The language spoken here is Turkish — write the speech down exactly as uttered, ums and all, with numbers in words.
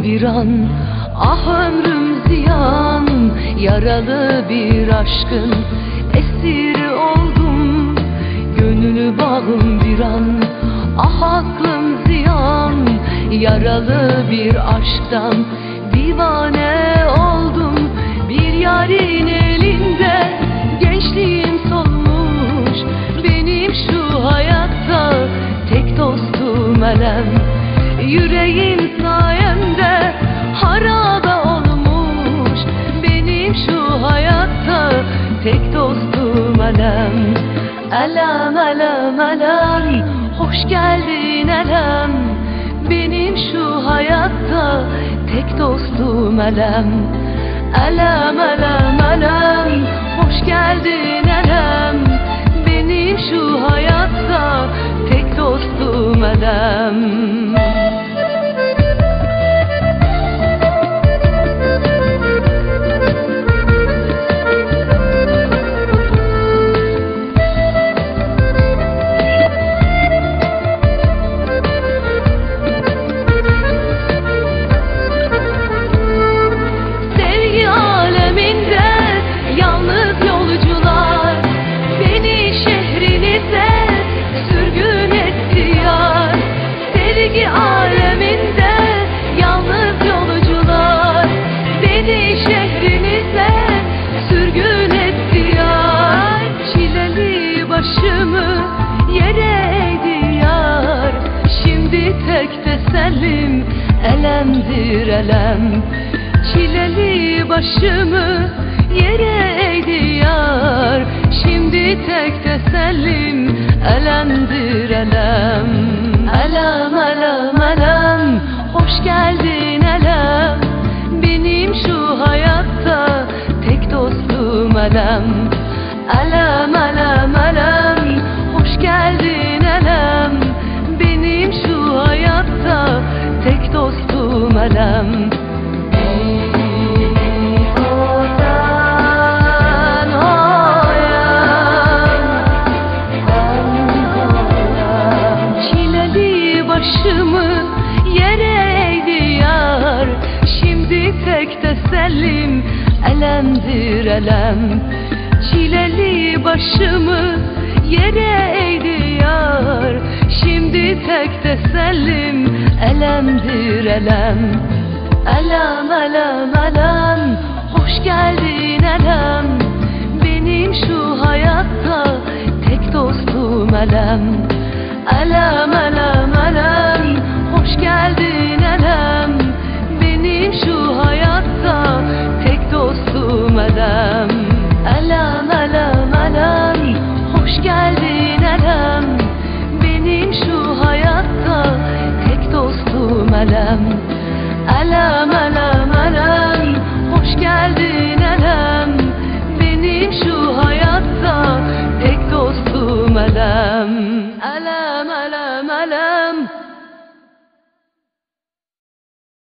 bir an. Ah ömrüm ziyan, yaralı bir aşkın esiri oldum. Gönlü bağım bir an. Ah aklım ziyan, yaralı bir aşktan divane oldum. Bir yarın elinde gençliğim solmuş, benim şu hayatta tek dostum elem. Yüreğim sayemde harabe olmuş, benim şu hayatta tek dostum elem. Elem elem elem, hoş geldin elem. Benim şu hayatta tek dostum elem. Elem elem elem, hoş geldin elem. Benim şu hayatta tek dostum elem. Başımı yere eğdi yar, şimdi tek tesellim elemdir elem. Çileli başımı yere eğdi yar, şimdi tek tesellim elemdir elem. Elem elem elem, hoş geldin elem. Benim şu hayatta tek dostum elem. Elem elem elem, hoş geldin elem. Benim şu hayatta tek dostum elem. Çileli başımı yere eğdi yar, şimdi tek tesellim elemdir elem. Çileli başımı yere eğdi yar, şimdi tek tesellim elemdir elem. Elem elem elem, hoş geldin elem. Benim şu hayatta tek dostum elem. Elem